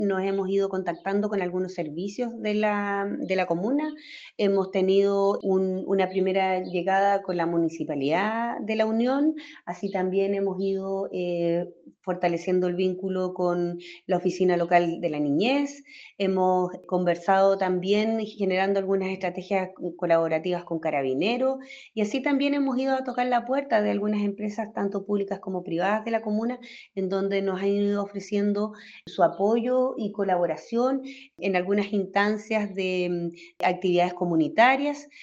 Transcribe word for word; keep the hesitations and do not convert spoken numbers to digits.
nos hemos ido contactando con algunos servicios de la, de la comuna. Hemos tenido un- una primera llegada con la municipalidad de la Unión, así también hemos ido eh, fortaleciendo el vínculo con la oficina local de la niñez. Hemos conversado también generando algunas estrategias colaborativas con Carabineros y así también hemos ido a tocar la puerta de algunas empresas, tanto públicas como privadas de la comuna, en donde nos han ido ofreciendo su apoyo y colaboración en algunas instancias de mm, actividades comunitarias.